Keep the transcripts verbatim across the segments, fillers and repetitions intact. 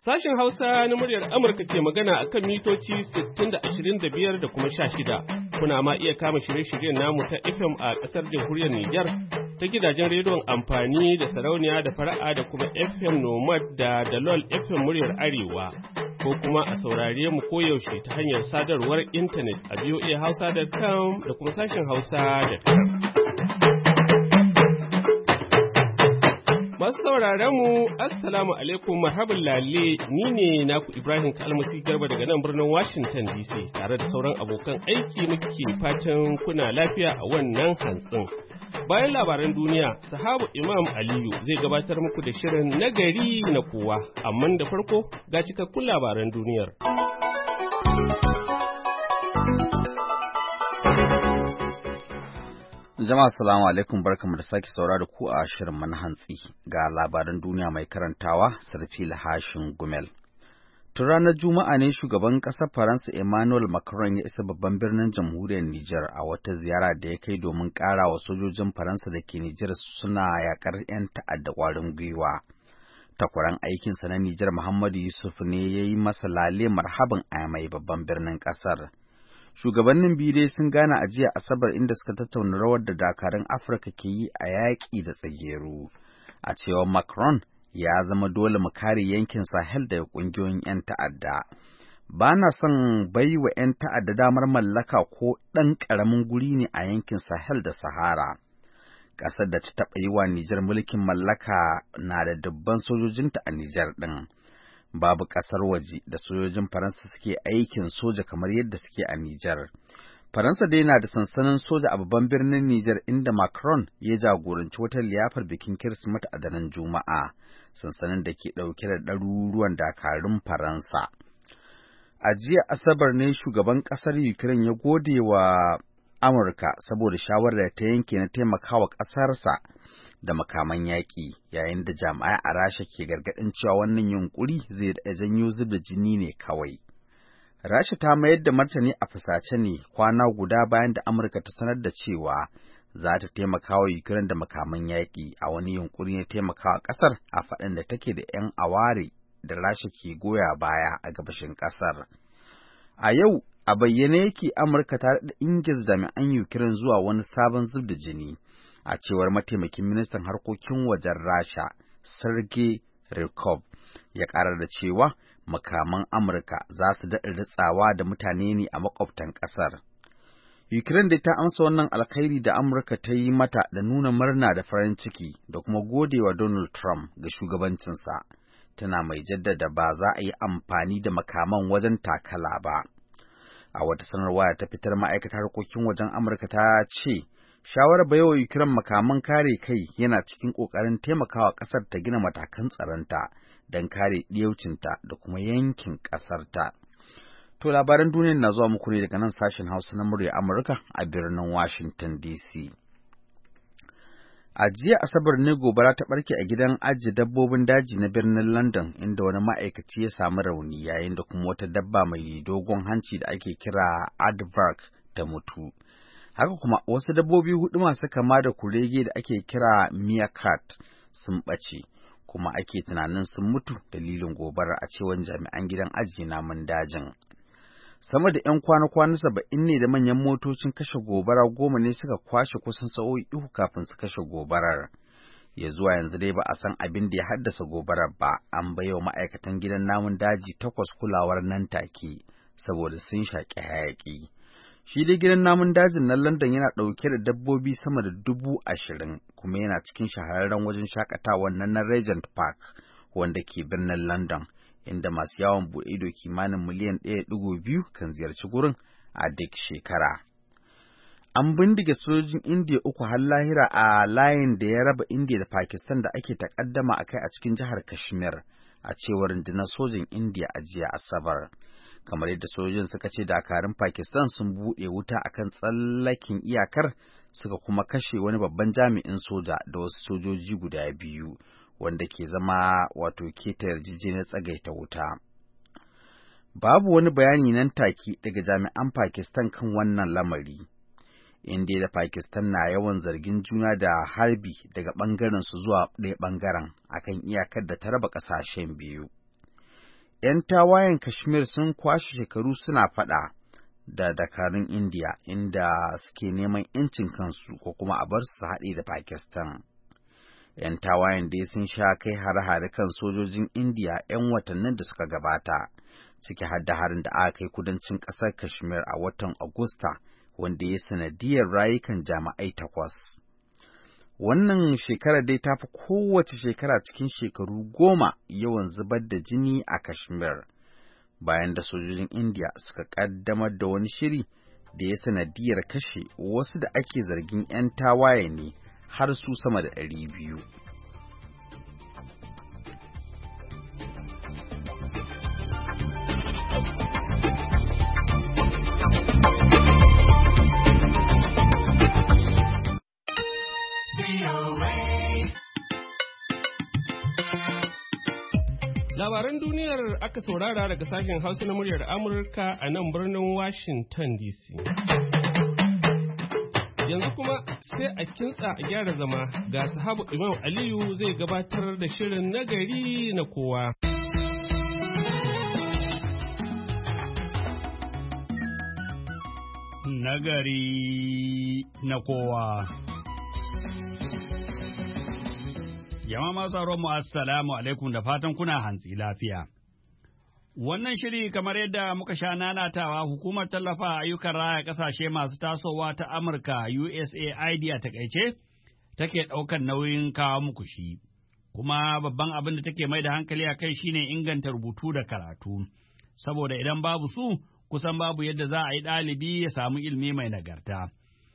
Sashen Hausa na muryar Amurka ke magana a kan mitoci sittin da ashirin da biyar da kuma sha shida. Kuna ma iya kama shirye-shiryen namu ta F M a ƙasar jamhuriyar Nijar ta gidajen rediyon amfani da sarauniya da fara'a da kuma F M Nomad da Dalol F M muryar Arewa. Ko kuma a saurare mu koyaushe ta hanyar sadarwar intanet a v o a hausa dot com da kuma sashen hausa dot com. Masu sauraron mu, Assalamu alaikum, marhaban lalle, ni ne naku Ibrahim Kalmasi Garba daga nan birnin Washington D C tare da sauran abokan aiki muke fatan kuna lafiya a wannan hantsin. Bayan labaran duniya, sahabu Imam Aliyu zai gabatar muku da shirin nagari na kowa, amma da farko ga cikakkun labaran duniyar. Jama'a salamu alaikum, barkamu da sake saura da ku a shirin mana hantsi ga labaran duniya mai karantawa Sarfil Hashin Gumel. Tun ranar Juma'a ne shugaban ƙasar Faransa Emmanuel Macron ya isa babban birnin jamhuriyar Nijar a wata ziyara da ya kai domin ƙara wa sojojin Faransa da ke Nijar suna yaƙar 'yan ta'adda ƙwarin gwiwa. Takwaran aikinsa na Nijar Muhammadu Yusuf ne ya yi masa lale marhaban a mai babban birnin ƙasar. Shugabannin biyu dai sun gane a jiya Asabar inda suka tattauna rawar da dakarun Afirka ke yi a yaƙi da tsageru. A cewar Macron, ya zama dole mu kare yankin Sahel daga ƙungiyoyin 'yan ta'adda. Ba na son bai wa 'yan ta'adda damar mallaka ko ɗan ƙaramin guri ne a yankin Sahel da Sahara. Ƙasar da ta taɓa yi wa Nijar mulkin mallaka na da dubban sojojinta a Nijar ɗin. Babu ƙasar waje da sojojin Faransa suke aikin soja kamar yadda suke a Nijar. Faransa dai na da sansanin soja a babban birnin Nijar inda Macron ya jagoranci wata liyafar bikin Kirsimeti a daren Juma'a, sansanin da ke ɗauke da ɗaruruwan dakarun Faransa. A jiya Asabar ne shugaban ƙasar Ukraine ya gode wa Amurka saboda shawarar da ta yanke na taimakawa ƙasarsa da makaman yaƙi, yayin da jami'ai a Rasha ke gargaɗin cewa wannan yunƙuri zai da janyo zub da jini ne kawai. Rasha ta mayar da martani a fusace ne kwana guda bayan da Amurka ta sanar da cewa za ta taimaka wa Ukraine da makaman yaƙi a wani yunƙuri na taimakawa ƙasar a faɗin da take da 'yan aware da Rasha ke goya baya a gabashin ƙasar. A yau, a bayyane yake Amurka ta da ingiz jami'an Ukraine zuwa wani sabon zub da jini. A cewar mataimakin ministan harkokin wajen Rasha, Sergei Ryabkov, ya ƙarar da cewa makaman Amurka za su daɗa ritsawa da mutane ne a makwabtan ƙasar. Ukraine dai ta amsa wannan alkhairi da Amurka ta yi mata da nuna murna da farin ciki da kuma godewa Donald Trump ga shugabancinsa, tana mai jaddada ba za a yi amfani da makaman wajen takala ba. A wata sanarwa da ta fitar ma'aikatar harkokin wajen Amurka ta ce, shawarar baiwa Ukraine makaman kare kai yana cikin ƙoƙarin taimakawa ƙasar ta gina matakan tsaronta don kare ɗiyaucinta da kuma yankin ƙasarta. To labaran duniya na zuwa muku ne daga nan sashen Hausa na murya Amurka a birnin Washington D C. A jiya Asabar ne gobara ta ɓarke a gidan ajiye dabbobin daji na birnin London inda wani ma'aikaci ya samu rauni yayin da kuma wata dabba mai dogon hanci da ake kira aardvark ta mutu. Haka kuma wasu dabbobi hudu masu kama da kurege da ake kira meerkat sun ɓace, kuma ake tunanin sun mutu dalilin gobarar a cewar jami'an gidan ajiye namun dajin. Sama da 'yan kwana-kwana saba'in ne da manyan motocin kashe gobara goma ne suka kwashe kusan sa'o'i uku kafin su kashe gobarar. Ya zuwa yanzu dai ba a san abin da ya haddasa gobarar ba, an baiwa ma'aikatan gidan namun daji takwas kulawar nan take saboda sun shaƙi hayaƙi. Shi dai gidan namun dajin na London yana ɗauke da dabbobi sama da dubu ashirin, kuma yana cikin shahararren wajen shakatawa nan na Regent Park wanda ke birnin London, inda masu yawon buɗe ido kimanin miliyan ɗaya da ɗigo biyu kan ziyarci gurin a duk shekara. An bindige sojojin Indiya uku har lahira a layin da ya raba Indiya da Pakistan da ake takaddama a kai a cikin jihar Kashmir, a cewar rundunar sojin Indiya a jiya Asabar. Kamar yadda sojojin suka ce dakarun Pakistan sun buɗe wuta akan tsallakin iyakar, suka kuma kashe wani babban jami'in soja da wasu sojoji guda biyu, wanda ke zama wato keta yarjejeniyar tsagaita wuta. Babu wani bayani nan take daga jami'an Pakistan kan wannan lamari. Indiya da Pakistan na yawan zargin juna da harbi daga ɓangaren su zuwa ɗaya ɓangaren akan iyakar da ta raba ƙasashen biyu. ‘Yan tawayen Kashmir sun kwashe shekaru suna faɗa da dakarun Indiya inda suke neman ‘yancin kansu ko kuma a bar su haɗe da Pakistan. ‘Yan tawayen dai sun sha kai hare-hare kan sojojin Indiya ‘yan watannin da suka gabata, ciki har da harin da aka kai kudancin ƙasar Kashmir a watan Agusta, wanda ya sanadiyar rayukan jami'ai takwas. Wannan shekarar dai ta fi kowace shekara cikin shekaru goma yawan zubar da jini a Kashmir, bayan da sojojin Indiya suka ƙaddamar da wani shiri da ya sanadiyar kashe wasu da ake zargin ‘yan tawaye ne har su sama da ɗari biyu. Labaran duniyar aka saurara daga sashen Hausa na muryar Amurka a nan birnin Washington D C. Yanzu kuma sai a kintsa a gyara zama ga sahabu Imam Aliyu zai gabatar da shirin nagari na kowa. Nagari na kowa. Jama'a masu mu assalamu alaikum da fatan kuna hantsi lafiya. Wannan shiri kamar yadda muka sha nanatawa hukumar tallafa ayyukan raya ƙasashe masu tasowa ta Amurka U S A I D a takaice take ɗaukar nauyin kawo muku shi. Kuma babban abin da take mai da hankali a kai shine inganta rubutu da karatu. Saboda idan babu su kusan babu yadda za a yi ɗalibi ya samu ilimi mai nagarta.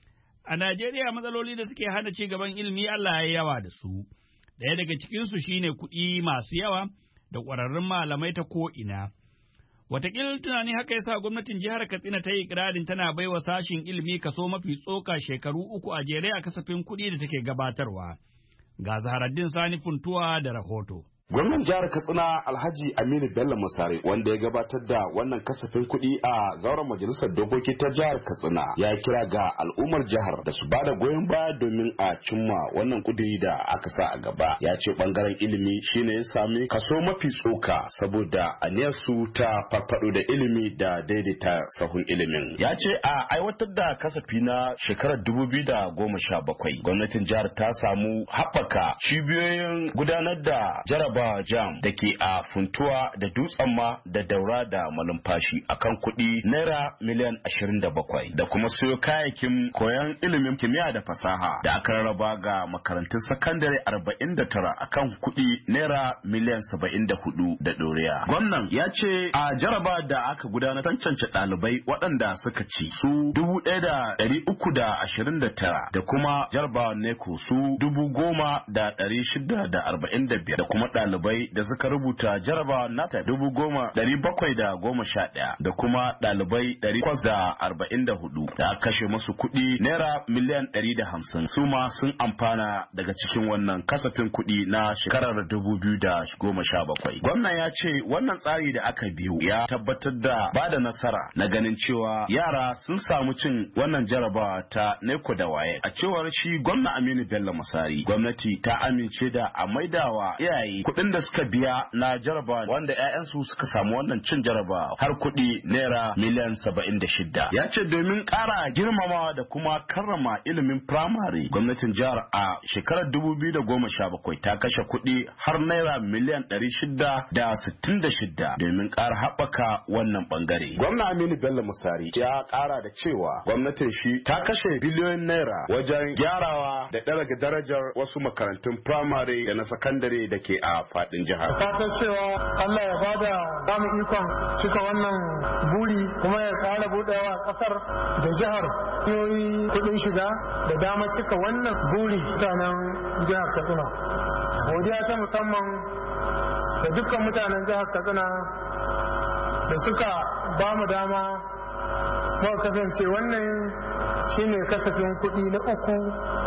A Najeriya matsaloli da suke hana ci gaban ilimi Allah ya yawa da su. Ɗaya daga cikinsu shi ne kuɗi masu yawa da ƙwararrun malamai ta ko'ina. Wataƙila tunani haka ya sa gwamnatin jihar Katsina ta yi ƙirarin tana bai wa sashin ilimi kaso mafi tsoka shekaru uku a jere a kasafin kuɗi da take gabatarwa. Ga Zaharaddin Sani Funtuwa da rahoto. Gwamnan jihar Katsina Alhaji Aminu Bello Musare wanda ya gabatar da wannan kasafin kuɗi a zauren majalisar dokoki ta jihar Katsina ya kira ga al'ummar jihar da su bada goyon baya domin a cimma wannan kudiri da aka sa a gaba. Ya ce bangaren ilimi shine ya sami kaso mafi tsoka saboda aniyar su ta farfado da ilimi da daidaita sahun ilimin. Ya ce a aiwatar da kasafi na shekarar dubu biyu da goma sha bakwai gwamnatin jihar ta samu haɓaka cibiyoyin gudanar da jarab ba jam da ke a Funtuwa da Dutsen ma da Daura da Malumfashi akan kuɗi naira miliyan ashirin da bakwai da kuma siyo kayayyakin koyon ilimin kimiyya da fasaha da aka rarraba ga makarantun sakandare arba'in da tara akan kuɗi naira miliyan saba'in da hudu da ɗoriya. Gwamnan ya ce a jaraba da aka gudanar tantance ɗalibai waɗanda suka ci su dubu ɗaya da ɗari uku da ashirin da tara da kuma jaraba neko su dubu goma da ɗari shida da arba'in da biyar da kuma ɗalibai da suka rubuta jaraba nata dubu goma ɗari bakwai da goma sha ɗaya da kuma ɗalibai ɗari kwas da arba'in da hudu da aka kashe musu kuɗi naira miliyan ɗari da hamsin su ma sun amfana daga cikin wannan kasafin kuɗi na shekarar dubu biyu da goma sha bakwai. Gwamnan ya ce wannan tsari da aka biyu ya tabbatar da ba da nasara na ganin cewa yara sun samu cin wannan jarabawa ta neko da waye. A cewar shi gwamna Aminu Bello Masari gwamnati ta amince da a maidawa iyaye kuɗin da suka biya na jaraba wanda 'ya'yansu suka samu wannan cin jaraba har kuɗi naira miliyan saba'in da shida. Ya ce domin ƙara girmamawa da kuma karrama ilimin firamare gwamnatin jihar a shekarar dubu biyu da goma sha bakwai ta kashe kuɗi har naira miliyan ɗari shida da sittin da shida domin ƙara haɓaka wannan ɓangare. Gwamna Aminu Bello Musari ya ƙara da cewa gwamnatin shi ta kashe biliyoyin naira wajen gyarawa da ɗaga darajar wasu makarantun firamare da na sakandare da ke a faɗin jihar. Fatan cewa Allah ya bada damu ikon cika wannan buri kuma ya ƙara buɗewa ƙasar da jihar yoyi kuɗin shiga da dama cika wannan buri mutanen jihar Katsina. Godiya ta musamman da dukkan mutanen jihar Katsina da suka ba mu dama muka kasance wannan shine kasafin kuɗi na uku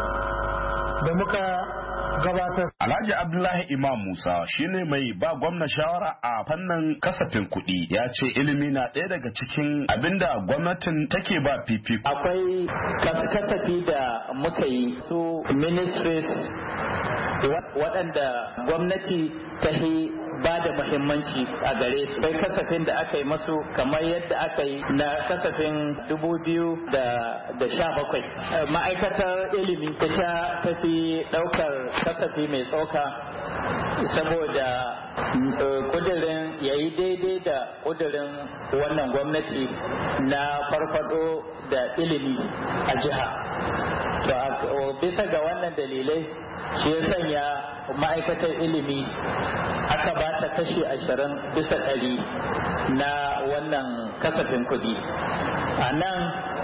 da muka gabatar. Alhaji Abdullahi Imam Musa shine mai ba gwamna shawara a fannin kasafin kuɗi ya ce ilimi na ɗaya daga cikin abinda gwamnatin take ba fifiko. Akwai kasafi da muka yi su ministries waɗanda gwamnati ta yi ba da muhimmanci a gare su. Kai kasafin da aka yi masu kamar yadda aka yi na kasafin dubu biyu da sha bakwai. Ma'aikatar ilimi ita tafi ɗaukar kasafi mai tsoka saboda kudirin ya yi daidai da kudirin wannan gwamnati na farfado da ilimi a jiha. To bisa ga wannan dalilai shi ya sanya ma'aikatar ilimi aka ba ta kashi ashirin bisa ɗari na wannan kasafin kuɗi. A nan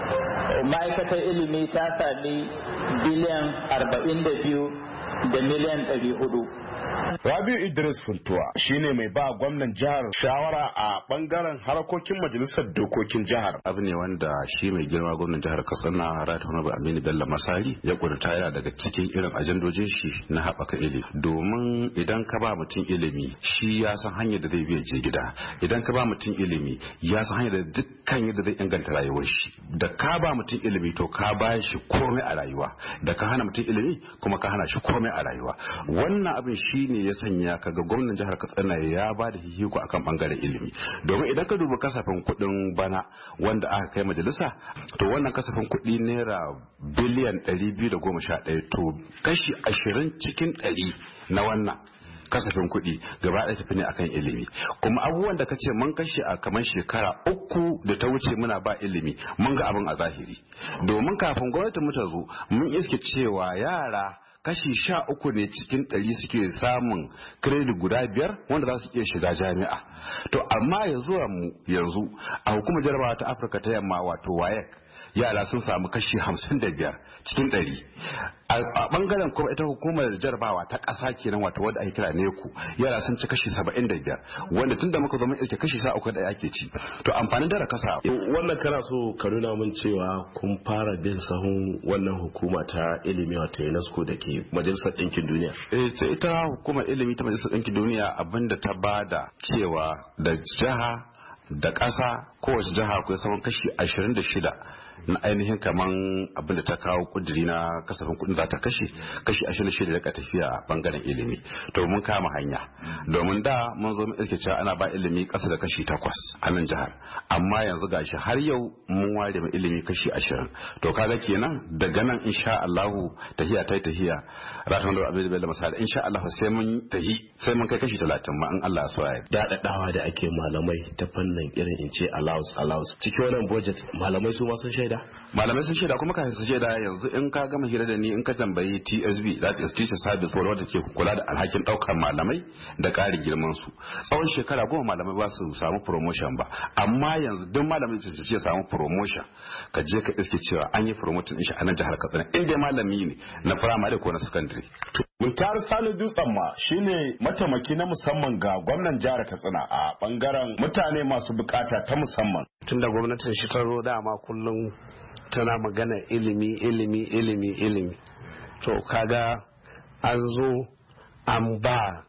ma'aikatar ilimi ta sami biliyan arba'in da biyu da miliyan ɗari hudu. Rabiu Idris Funtuwa shine mai ba gwamnan jihar shawara a bangaren harkokin majalisar dokokin jihar. Abu ne wanda shi mai girma gwamnan jihar Katsina Right Honorable Aminu Bello Masari ya kudurta yana daga cikin irin ajandojin shi na haɓaka ilimi. Domin idan ka ba mutum ilimi shi ya san hanyar da zai biya je gida. Idan ka ba mutum ilimi ya san hanyar da dukkan yadda zai inganta rayuwar shi. Da ka ba mutum ilimi to ka ba shi komai a rayuwa. Da ka hana mutum ilimi kuma ka hana shi komai a rayuwa. Wannan abin shi ne ya sanya kaga gwamnan jihar Katsina ya ba da hihiko akan bangaren ilimi. Domin idan ka duba kasafin kuɗin bana wanda aka kai majalisa to wannan kasafin kuɗi naira biliyan ɗari biyu da goma sha ɗaya to kashi ashirin cikin ɗari na wannan kasafin kuɗi gaba ɗaya tafi ne akan ilimi. Kuma abubuwan da kace mun kashe a kamar shekara uku da ta wuce muna ba ilimi mun ga abin a zahiri. Domin kafin gwamnati mu ta zo mun iske cewa yara kashi sha uku ne cikin ɗari suke samun kredi guda biyar wanda za su iya shiga jami'a. To amma yanzu yanzu a hukumar jarabawa ta Afirka ta yamma wato W A E C yara sun samu kashi hamsin da biyar cikin ɗari. A bangaren kuma ita hukumar jarabawa ta ƙasa kenan wato wadda ake kira neku yara sun ci kashi saba'in da biyar wanda tun da muka zama ake kashi sha uku da ake ci. To amfanin dara kasa. Wannan kana so ka nuna mun cewa kun fara bin sahun wannan hukuma ta ilimi wato UNESCO da ke majalisar ɗinkin duniya. Eh ita hukumar ilimi ta majalisar ɗinkin duniya abinda ta bada cewa da jiha da ƙasa kowace jiha akwai saman kashi ashirin da shida na ainihin kaman abinda ta kawo kudiri na kasafin kudin za ta kashe kashi ashirin da shida daga tafiya a bangaren ilimi. To mun kama hanya domin da mun zo mun iske cewa ana ba ilimi kasa da kashi takwas a nan jihar amma yanzu gashi har yau mun ware mai ilimi kashi ashirin. To kaga kenan daga nan insha Allahu tahiya tai tahiya rahman da abin da masala insha Allah sai mun tahi sai mun kai kashi talatin ma in Allah ya so ya dadadawa da ake malamai ta fannin irin in ce allowance allowance cikin wannan budget malamai su ma sun shaida malamai sun shaida kuma kafin su shaida yanzu in ka gama hira da ni in ka tambayi T S B that is Teacher Service Board wanda ke kula da alhakin daukar malamai da ƙarin girman su tsawon shekara goma malamai ba su samu promotion ba amma yanzu duk malamin da ya samu promotion ka je ka iske cewa an yi promotion din shi a nan jihar Katsina inda malami ne na primary ko na secondary. Muntar Sani Dutsen ma shine mataimaki na musamman ga gwamnan jihar Katsina a bangaren mutane masu bukata ta musamman. Tunda gwamnatin shi ta zo dama kullum tana magana ilimi ilimi ilimi ilimi to kaga an zo an ba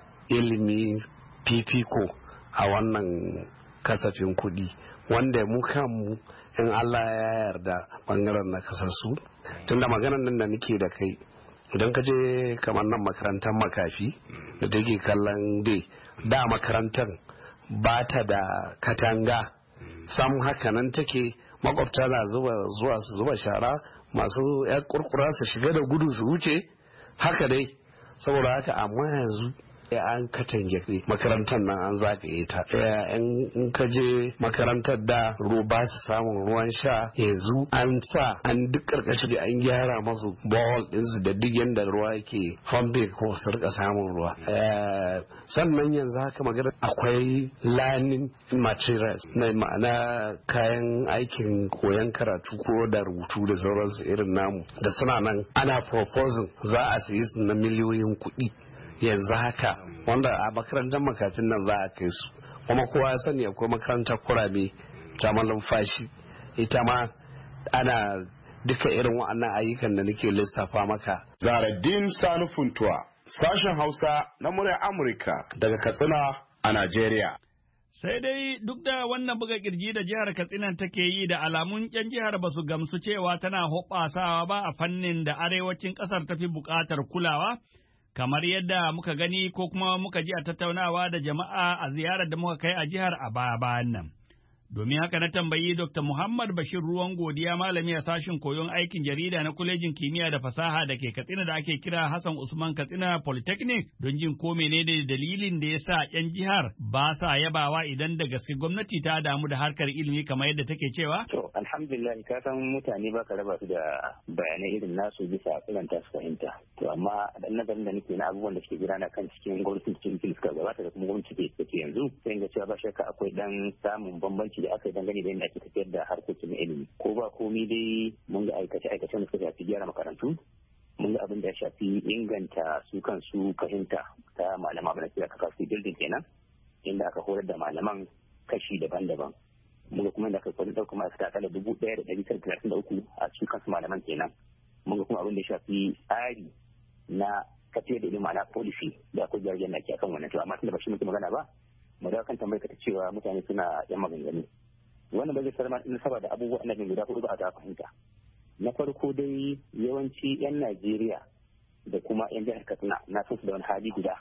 ilimi fifiko a wannan kasafin kuɗi wanda mu kanmu in Allah ya yarda bangaren na kasarsu tunda maganar nan da nake da kai idan ka je kamar nan makarantar makafi da take kallon dai da makarantar ba ta da katanga sam haka nan take makwabta na zuwa zuwa su zuba shara masu ya kurkura su shiga da gudu su wuce haka dai saboda haka amma yanzu an katange makarantar nan an zagaye ta in ka je makarantar da ba su samun ruwan sha yanzu an sa an duk karkashi da an gyara masu bowl ɗinsu da duk yadda ruwa yake fambe ko su rika samun ruwa sannan yanzu haka magana akwai learning materials na ma'ana kayan aikin koyon karatu ko da rubutu da sauransu irin namu da suna nan ana proposing za a sayi su na miliyoyin kuɗi yanzu haka wanda a makarantar makafin nan za a kai su kuma kowa ya sani akwai makarantar kurame ta malumfashi ita ma ana duka irin waɗannan ayyukan da nake lissafa maka. Zaraddin Sani Funtuwa sashen Hausa na muryar Amurka daga Katsina a Najeriya. Sai dai duk da wannan buga kirji da jihar Katsina take yi da alamun ƴan jihar ba su gamsu cewa tana hoɓasawa ba a fannin da arewacin ƙasar tafi buƙatar kulawa. kamar yadda muka gani ko kuma muka ji a tattaunawa da jama'a a ziyarar da muka kai a jihar a baya-bayan nan. Domin haka na tambayi Dokta Muhammad Bashir Ruwan Godiya, malami a sashen koyon aikin jarida na Kwalejin Kimiyya da Fasaha da ke Katsina da ake kira Hassan Usman Katsina Polytechnic, don jin ko menene dalilin da ya sa 'yan jihar ba sa yabawa idan da gaske gwamnati ta damu da harkar ilimi kamar yadda take cewa? To, alhamdulillah, ka san mutane ba ka raba su da bayanai irin nasu bisa irin ta su fahimta. To, amma dan nazarin da nake na abubuwan da suke gudana kan cikin gwamnatin cikin suka gabata da kuma gwamnati da take yanzu, sai ga cewa ba shakka akwai dan samun bambanci da aka yi dangane da yadda ake tafiyar da harkokin na ilimi. Ko ba komi dai mun ga aikace-aikace da suka shafi gyara makarantu, mun ga abin da ya shafi inganta su kansu fahimta ta malama abin da suka capacity building kenan, inda aka horar da malaman kashi daban-daban. Mun ga kuma inda aka kwanin ɗaukar masu takala dubu ɗaya da ɗari tara talatin da uku a su kansu malaman kenan. Mun ga kuma abin da ya shafi tsari na tafiyar da ilimi na policy da akwai jirgin da ake akan wannan. To amma tun da ba shi muke magana ba, mu dawo kan tambayar ta cewa mutane suna yan maganganu. Wannan bai zai in saboda abubuwan da guda hudu ba a ta fahimta. Na farko dai yawanci 'yan Najeriya da kuma 'yan jihar Katsina na san su da wani hali guda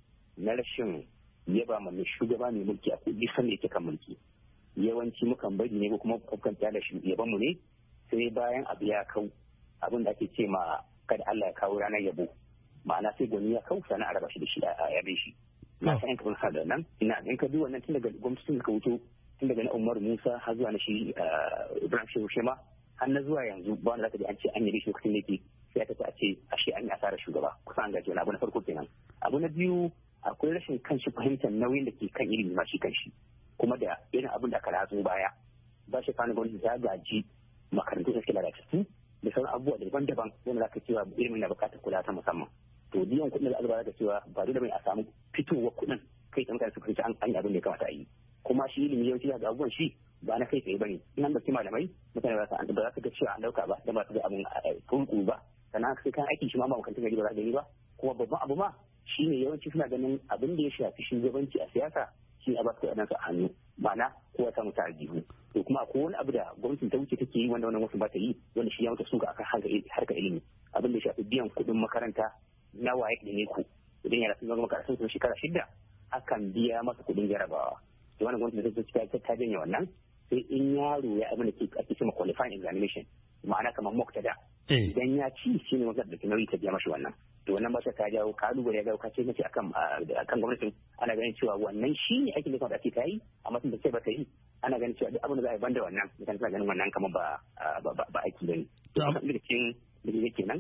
na rashin yaba ma mai shugaba mai mulki a kudi sanda yake kan mulki. Yawanci mukan bari ne ko kuma kukan kyale shi yaban mu ne sai bayan abu ya kau, abin da ake ce ma kada Allah ya kawo ranar yabo. Ma'ana sai gwani ya kau sana a raba shi da shi a yabe shi. Na san ka bin da nan ina in ka duba nan tun daga gwamnatin ka wuto tun daga na Umar Musa har zuwa na shi Ibrahim Shehu Shema har na zuwa yanzu ba wanda zaka ji an ce an yi shi lokacin da yake sai aka ce a ce ashe an yi asarar shugaba kusa an gaji wani abu na farko kenan. Abu na biyu akwai rashin kanshi fahimtar nauyin da ke kan ilimi ma shi kanshi kuma da irin abin da aka ratso baya ba shi fana gwamnati ta gaji makarantu da suke lalatattu da sauran abubuwa daban-daban wanda zaka cewa ilimin na bukatar kula ta musamman. To biyan kuɗin da alba da cewa ba dole bane a samu fitowar kuɗin kai tsaye mutane su fahimci an yi abin da ya kamata a yi. Kuma shi ilimi yawanci ga abubuwan shi ba na kai tsaye bane in an dauki malamai mutane ba za su ga cewa an dauka ba da ba su ga abin kurku ba sannan sai kan aiki shi ma ba makarantar gari ba za gani ba kuma babban abu ma shine yawanci suna ganin abin da ya shafi shugabanci a siyasa shi a ba su kuɗaɗen su a hannu ma'ana kowa samu ta aljihu. To kuma akwai wani abu da gwamnatin ta wuce take yi wanda wannan wasu ba ta yi wanda shi ya mata suka akan harkar ilimi abin da ya shafi biyan kuɗin makaranta na waye da ne ku idan yara sun zama makarantun sun shekara shida akan biya masa kuɗin jarabawa. Da wannan gwamnati ta ta ta janye wannan sai in yaro ya abin da ke ake cewa qualifying examination ma'ana kamar mock ta da idan ya ci shi ne wanda da nauyi ta biya mashi wannan. To wannan ba ta jawo kalubale ya jawo kace mace akan akan gwamnatin ana ganin cewa wannan shi ne aikin da kuma ake ta yi amma tun da sai ba ta yi ana ganin cewa duk abin da za a yi banda wannan mutane suna ganin wannan kamar ba ba aiki bane. To amma da cikin da yake nan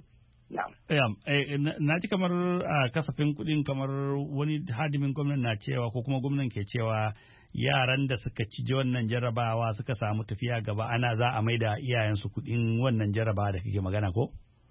na ji kamar a kasafin kuɗin kamar wani hadimin gwamnan na cewa ko kuma gwamnan ke cewa yaran da suka ci wannan jarabawa suka samu tafiya gaba ana za a maida iyayensu kuɗin wannan jarabawa da kake magana ko?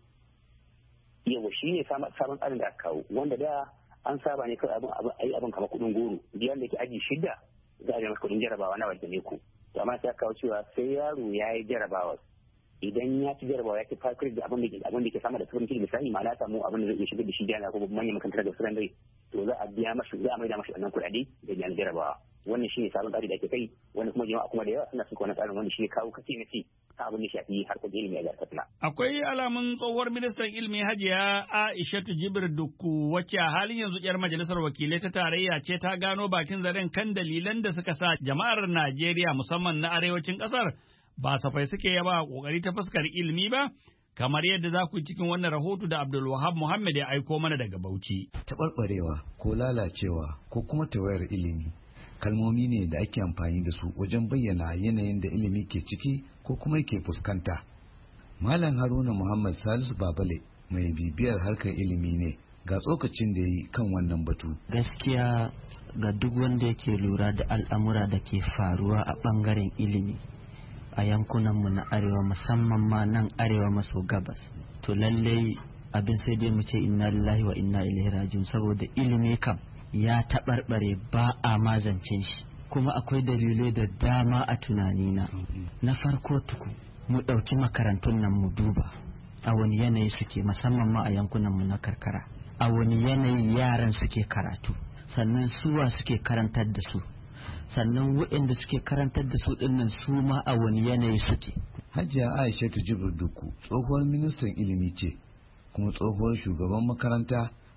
Yawa shi ne sabon tsarin da aka kawo wanda da an saba ne kawai abin ayi abin kamar kuɗin goro biyan da ke aji shida za a yi masa kuɗin jarabawa na wajen ne ku. To amma sai aka kawo cewa sai yaro ya yi jarabawa idan ya ci jarabawa ya ci fakir da abin da ke abin da ke sama da turin kiri misali ma na samu abin da zai iya shigar da shi jami'a ko manyan makarantar da suran dai to za a biya mashi za a maida mashi wannan kuɗaɗe da biyan jarabawa wannan shine sabon tsari da ake kai wani kuma jama'a kuma da yawa suna son wannan tsarin wanda shi kawo kace na ce ta abin da shafi harkokin ilimi a jihar Katsina. Akwai alamun tsohuwar ministan ilimi Hajiya Aishatu Jibril Dukku wacce a halin yanzu yar majalisar wakilai ta tarayya ce ta gano bakin zaren kan dalilan da suka sa jama'ar Najeriya musamman na arewacin ƙasar ba safai suke yaba kokari ta fuskar ilimi ba kamar yadda za ku cikin wannan rahoto da Abdul Wahab Muhammad ya aiko mana daga Bauchi. Taɓarɓarewa ko lalacewa ko kuma tawayar ilimi kalmomi ne da ake amfani da su wajen bayyana yanayin da ilimi ke ciki ko kuma ke fuskanta. Malam Haruna Muhammad Salisu Babale mai bibiyar harkar ilimi ne ga tsokacin da yi kan wannan batu. Gaskiya ga duk wanda yake lura da al'amura da ke faruwa a ɓangaren ilimi a yankunanmu na arewa musamman ma nan arewa maso gabas to lallai abin sai dai mu ce inna lillahi wa inna ilaihi rajiun saboda ilimi kam ya taɓarɓare ba a mazancin shi kuma akwai dalilai da dama a tunanina na farko tuku mu ɗauki makarantun nan mu duba a wani yanayi suke musamman ma a yankunanmu na karkara a wani yanayi yaran suke karatu sannan suwa suke karantar da su sannan waɗanda suke karantar da su ɗinnan su ma a wani yanayi suke. Hajiya Aishatu Jibril Dukku tsohuwar ministan ilimi ce kuma tsohuwar shugaban makaranta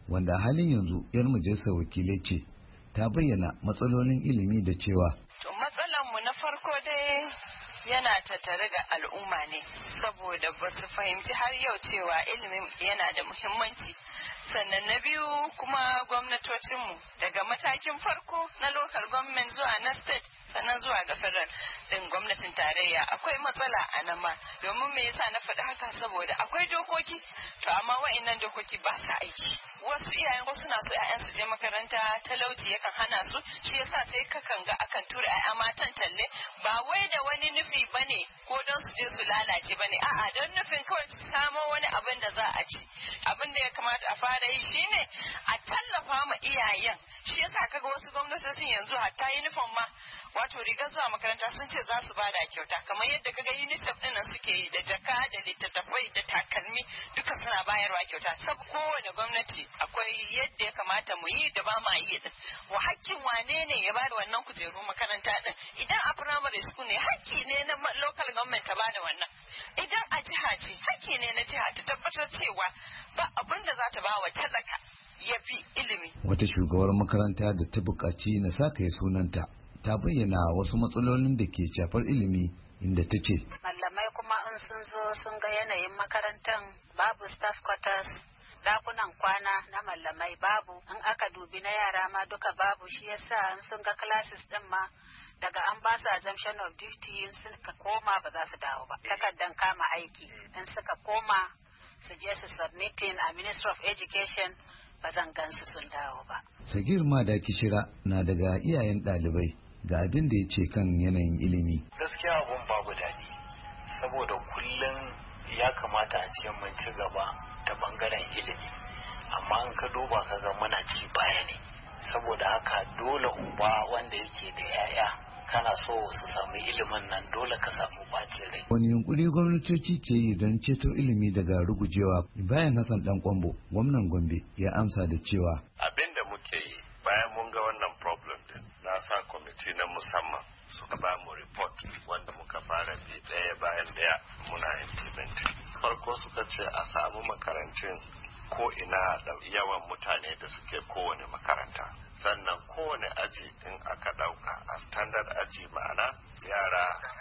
wanda a halin yanzu 'yar majalisar wakilai ce, ta bayyana matsalolin ilimi da cewa. To matsalanmu na farko dai yana tattare ga al'umma ne, saboda ba su fahimci har yau cewa ilimin yana da muhimmanci. Sannan na biyu kuma gwamnatocinmu daga matakin farko na local government zuwa na state sannan zuwa ga federal din gwamnatin tarayya akwai matsala a nan ma. Domin me yasa na faɗi haka, saboda akwai dokoki to amma wa'annan dokoki ba sa aiki. Wasu iyayen wasu suna so 'ya'yan su je makaranta, talauci yakan hana su, shi yasa sai kakan ga akan tura 'ya'ya matan talle, ba wai da wani nufi bane ko don su je su lalace bane, a'a don nufin kawai su samo wani abin da za a ci. Abin da ya kamata a fara yi shine a tallafa ma iyayen. Shi yasa kaga wasu gwamnatocin yanzu hatta uniform ma, wato riga zuwa makaranta sun ce za su bada kyauta, kamar yadda kaga UNICEF din nan suke yi, da jaka da littattafai da takalmi duka suna bayarwa kyauta. Sab kowane gwamnati akwai yadda ya kamata mu yi da ba ma yi din. Wa hakkin wane ne ya bada wannan kujeru makaranta din? Idan a primary school ne hakki ne na local government ta bada wannan. Idan a jiha ce hakki ne na jiha ta tabbatar cewa ba abin da za ta ba wa talaka ya fi ilimi. Wata shugabar makaranta da ta buƙaci na sa kai sunanta ta bayyana wasu matsalolin da ke shafar ilimi, inda ta ce. Mallamai kuma in sun zo sun ga yanayin makarantar babu staff quarters, dakunan kwana na mallamai babu, in aka dubi na yara ma duka babu, shi yasa in sun ga classes din ma daga an ba su assumption of duty in suka koma ba za su dawo ba. Takardan kama aiki in suka koma su je su submitting a Ministry of Education ba zan gansu sun dawo ba. Sagir Madaki Shira na daga iyayen ɗalibai ga abin da ya ce kan yanayin ilimi. Gaskiya abun babu daɗi, saboda kullum ya kamata a ce mun ci gaba ta bangaren ilimi, amma in ka duba ka ga muna ci baya ne. Saboda haka dole uba wanda yake da yaya kana so su samu ilimin nan dole ka samu bacin rai. Wani yunkuri gwamnatoci ke yi don ceto ilimi daga rugujewa? Bayan Hassan Dan Kwambo, gwamnan Gombe, ya amsa da cewa abin da muke yi bayan mun ga wannan problem din, na sa kwamiti na musamman suka ba mu report wanda muka fara bi ɗaya bayan ɗaya muna implementing. Farko suka ce a samu makarantun ko ina da yawan mutane da suke kowane makaranta, sannan kowane aji in aka ɗauka a standard aji, ma'ana yara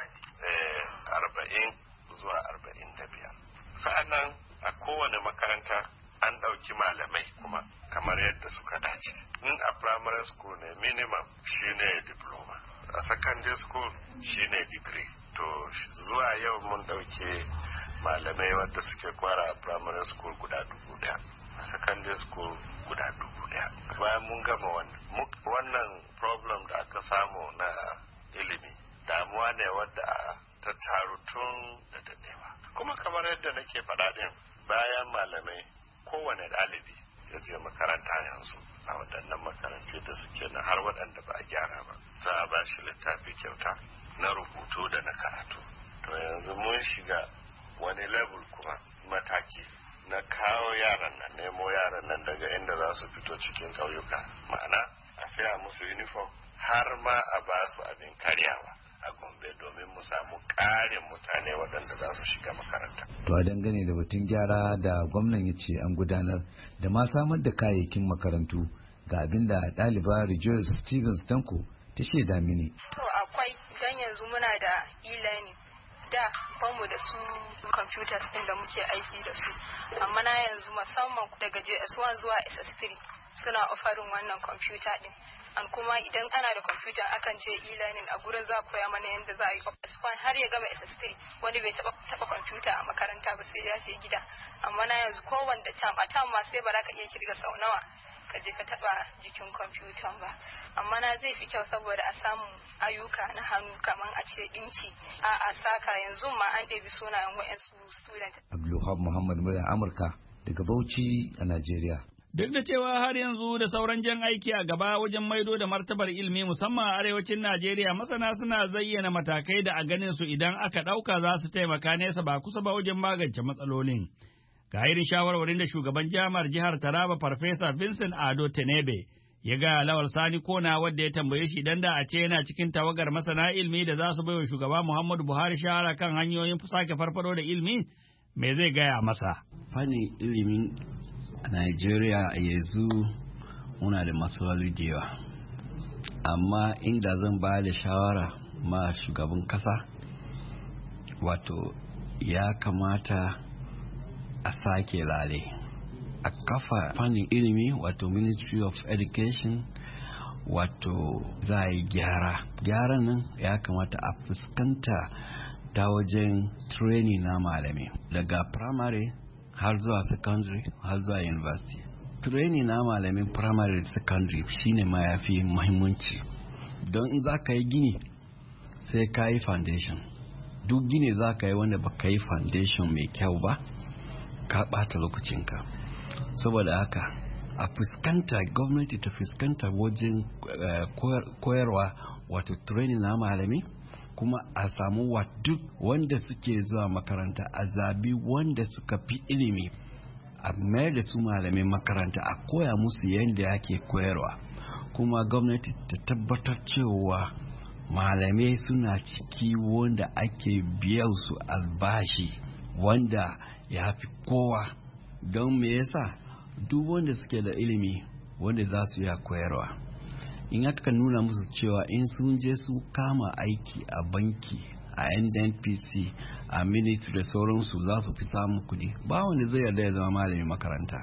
arba'in zuwa arba'in da biyar. Sa'annan a kowane makaranta an ɗauki malamai kuma kamar yadda suka dace. In a primary school ne minimum shine diploma, a secondary school shine degree. To zuwa yau mun ɗauke malamai wadda suke kwara a primary school guda dubu daya, a secondary school guda dubu daya. Bayan mun gama wannan problem da aka samu na ilimi, damuwa ne wadda ta taru tun da dadewa. Kuma kamar yadda nake faɗa ɗin, bayan malamai kowane ɗalibi ya je makaranta yanzu a waɗannan makarantu da suke na har waɗanda ba a gyara ba, za a ba shi littafi kyauta na rubutu da na karatu. To yanzu mun shiga wani level kuma mataki na kawo yaran nan, nemo yaran nan daga inda za su fito cikin ƙauyuka, ma'ana a saya musu uniform har ma a ba su abin karyawa a Gombe domin mu samu ƙarin mutane waɗanda za su shiga makaranta. To a dangane da batun gyara da gwamnan ya ce an gudanar da ma samar da kayayyakin makarantu, ga abin da ɗaliba Rejoice Stevens Tanko ta shaida mini. To akwai, dan yanzu muna da e-learning, da bamu da su computers din da muke aiki da su, amma na yanzu musamman daga J S one zuwa S S three suna offering wannan computer din. An kuma idan ana da computer akan je e-learning a gurin za koya mana yadda za a yi S one har ya gama S S three. Wani bai taba taba computer a makaranta ba sai ya je gida, amma na yanzu kowanne tam a tam ma sai ba za ka iya kirga sau nawa ka je ka taba jikin kwamfutan ba. Amma na zai fi kyau saboda a samu ayyuka na hannu kamar a ce dinki a a saka, yanzu ma an ɗebi sunayen wa'yansu student. Abdulhab Muhammad Mura, Amurka, daga Bauchi a Najeriya. Duk da cewa har yanzu da sauran jan aiki a gaba wajen maido da martabar ilimi musamman a arewacin Najeriya, masana suna zayyana matakai da a ganin su idan aka ɗauka za su taimaka nesa ba kusa ba wajen magance matsalolin. Ga irin shawarwarin da shugaban jami'ar jihar Taraba Farfesa Vincent Ado Tenebe ya ga Lawal Sani Kona wadda ya tambaye shi idan da a ce yana cikin tawagar masana ilimi da za su baiwa shugaba Muhammadu Buhari shawara kan hanyoyin sake farfado da ilimi, me zai gaya masa? Fannin ilimin a Nigeria yanzu muna da matsaloli da yawa, amma inda zan ba da shawara ma shugaban kasa, wato ya kamata a sake lale a kafa fannin ilimi, wato Ministry of Education, wato za a yi gyara gyaran nan ya kamata a fuskanta ta wajen training na malami daga primary har zuwa secondary har zuwa university. Training na malamin primary da secondary shine ma ya fi muhimmanci, don in za ka yi gini sai ka yi foundation. Duk gini za ka yi wanda ba ka yi foundation mai kyau ba, ka ɓata lokacinka. Saboda haka a fuskanta, gwamnati ta fuskanta wajen uh, koyarwa, wato training na malami, kuma a samu wa duk wanda suke zuwa makaranta a zabi wanda suka fi ilimi, a mayar da su malamin makaranta, a koya musu yadda ake koyarwa. Kuma gwamnati ta tabbatar cewa malamai suna ciki wanda ake biyan su albashi wanda ya fi kowa. Don me yasa? Duk wanda suke da ilimi wanda za su iya koyarwa, in aka nuna musu cewa in sun je su kama aiki a banki, a N N P C, a ministry da sauransu, za su fi samun kuɗi, ba wanda zai yarda ya zama malamin makaranta.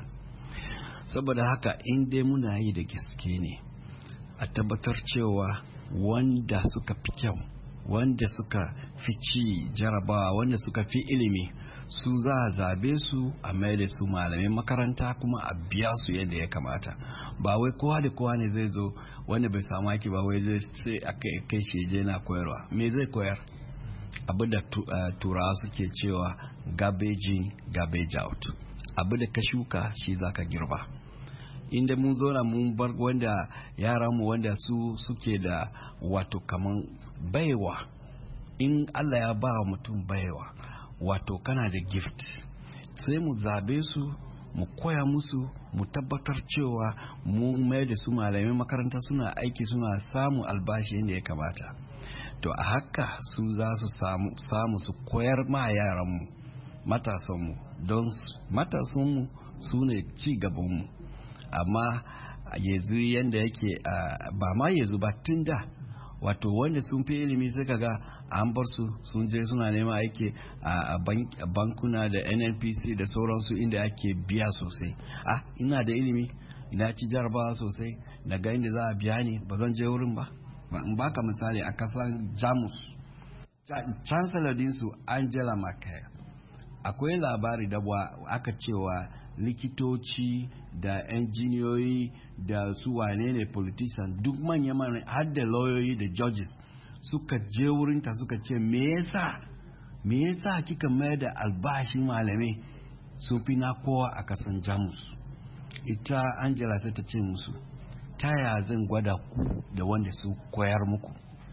Saboda haka in dai muna yi da gaske ne, a tabbatar cewa wanda suka fi kyau, wanda suka fi ci jarabawa, wanda suka fi ilimi, su za a zabe su a mai da su malamin makaranta, kuma a biya su yadda ya kamata. Ba wai kowa da kowa ne zai zo wanda bai samu aiki ba wai zai sai aka kai shi je na koyarwa. Me zai koyar? Abu da turawa suke cewa garbage in garbage out. Abu da ka shuka shi za ka girba. Inda mun zo na mun bar wanda yaranmu wanda su suke da wato kaman baiwa, in Allah ya ba mutum baiwa, wato kana da gift, sai mu zabe su, mu koya musu, mu tabbatar cewa mu mai da su malamin makaranta, suna aiki, suna samu albashi yadda ya kamata. To a haka su za su samu, samu su koyar ma yaranmu, matasanmu, don matasanmu su ne ci gabanmu. Amma yanzu yadda yake ba ma yanzu ba, tun da wato wanda sun fi ilimi sai kaga an bar su sun je suna neman aiki a bankuna da N N P C da sauransu inda ake biya sosai. Ah, ina da ilimi, ina ci jarabawa sosai, daga inda za a biya ni ba zan je wurin ba. In baka misali a kasar Jamus, chancellor dinsu Angela Merkel, akwai labari da aka cewa likitoci da injiniyoyi da su wane ne politician, duk manya manya har da lauyoyi da judges suka je wurinta suka ce me yasa me yasa kika mai da albashin malamai sun fi na kowa a kasan Jamus. Ita Angela sai ta ce musu, ta ya zan gwada ku da wanda su koyar muku?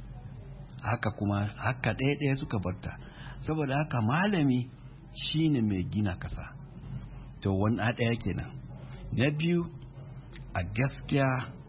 Haka kuma haka ɗaya ɗaya suka barta. Saboda haka malami shine mai gina kasa. To wani ɗaya kenan. Na biyu, a gaskiya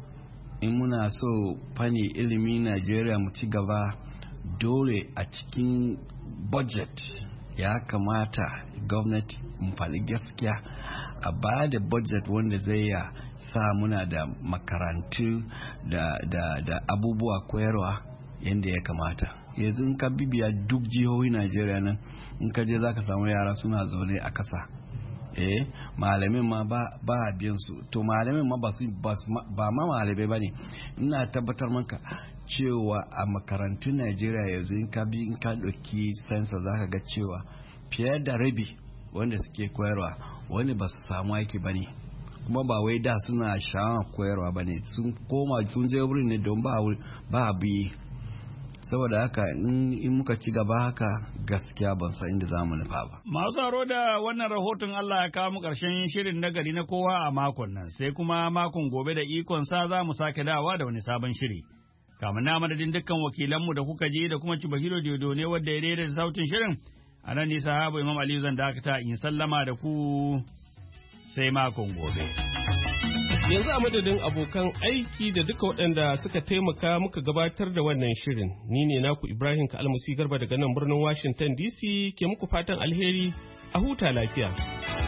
in muna so fani ilimi Najeriya mu ci gaba, dole a cikin budget ya kamata gwamnati mu faɗi gaskiya a ba da budget wanda zai ya sa muna da makarantu da, da, da abubuwa koyarwa yadda ya kamata. Yanzu in ka bibiya duk jihohi Najeriya nan, in ka je za ka samu yara suna zaune a kasa. Eh, malamin ma ba ba biyan su. To malamin ma ba su ba ma malamai bane. Ina tabbatar maka cewa a makarantun Najeriya yanzu in ka bi in ka dauki sensa zaka ga cewa fiye da rabi wanda suke koyarwa wani ba su samu aiki bane, kuma ba wai da suna sha'awar koyarwa bane, sun koma sun je wurin ne don ba ba bi. Saboda haka in muka ci gaba haka gaskiya ban san inda zamu nufa ba. Masu haro da wannan rahoton Allah ya kawo mu ƙarshen shirin nagari na kowa a makon nan, sai kuma makon gobe da ikon sa za mu sake dawa da wani sabon shiri. Kamar na madadin dukkan wakilanmu da kuka je da kuma Cibahiro Diodo ne wadda ya daidaita sautin shirin, a nan ne sahabu Imam Aliyu zan dakata in sallama da ku sai makon gobe. Yanzu a madadin abokan aiki da duka waɗanda suka taimaka muka gabatar da wannan shirin, ni ne naku Ibrahim Kalmasi Garba daga nan birnin Washington D C ke muku fatan alheri, a huta lafiya.